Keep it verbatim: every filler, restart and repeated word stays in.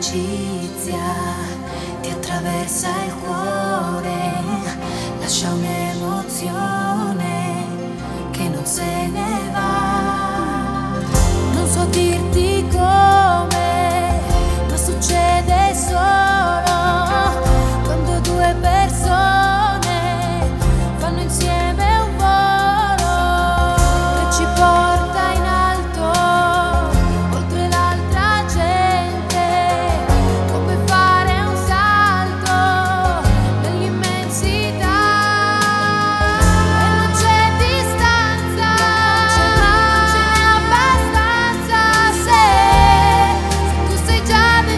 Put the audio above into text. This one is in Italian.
un'amicizia ti attraversa il cuore, lascia un'emozione che non se ne va. Non so dirti